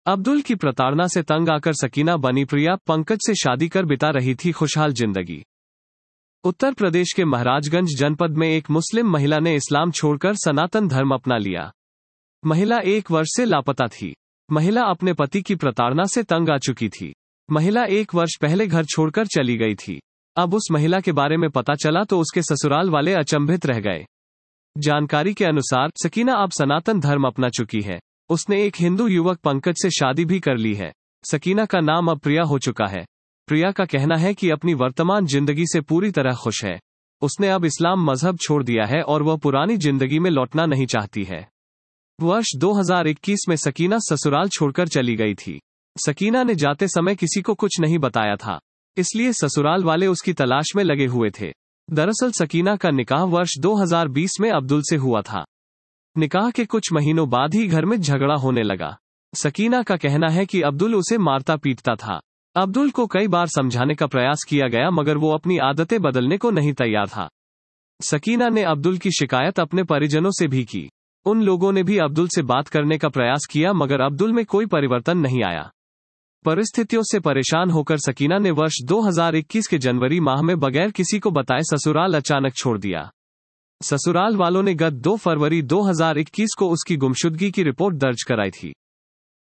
अब्दुल की प्रताड़ना से तंग आकर सकीना बनी प्रिया, पंकज से शादी कर बिता रही थी खुशहाल जिंदगी। उत्तर प्रदेश के महाराजगंज जनपद में एक मुस्लिम महिला ने इस्लाम छोड़कर सनातन धर्म अपना लिया। महिला 1 वर्ष से लापता थी। महिला अपने पति की प्रताड़ना से तंग आ चुकी थी। महिला 1 वर्ष पहले घर छोड़कर चली गई थी। अब उस महिला के बारे में पता चला तो उसके ससुराल वाले अचंभित रह गए। जानकारी के अनुसार सकीना अब सनातन धर्म अपना चुकी है। उसने एक हिंदू युवक पंकज से शादी भी कर ली है। सकीना का नाम अब प्रिया हो चुका है। प्रिया का कहना है कि अपनी वर्तमान जिंदगी से पूरी तरह खुश है। उसने अब इस्लाम मजहब छोड़ दिया है और वह पुरानी जिंदगी में लौटना नहीं चाहती है। वर्ष 2021 में सकीना ससुराल छोड़कर चली गई थी। सकीना ने जाते समय किसी को कुछ नहीं बताया था, इसलिए ससुराल वाले उसकी तलाश में लगे हुए थे। दरअसल सकीना का निकाह वर्ष 2020 में अब्दुल से हुआ था। निकाह के कुछ महीनों बाद ही घर में झगड़ा होने लगा। सकीना का कहना है कि अब्दुल उसे मारता पीटता था। अब्दुल को कई बार समझाने का प्रयास किया गया मगर वो अपनी आदतें बदलने को नहीं तैयार था। सकीना ने अब्दुल की शिकायत अपने परिजनों से भी की। उन लोगों ने भी अब्दुल से बात करने का प्रयास किया मगर अब्दुल में कोई परिवर्तन नहीं आया। परिस्थितियों से परेशान होकर सकीना ने वर्ष 2021 के जनवरी माह में बगैर किसी को बताए ससुराल अचानक छोड़ दिया। ससुराल वालों ने गत 2 फरवरी 2021 को उसकी गुमशुदगी की रिपोर्ट दर्ज कराई थी।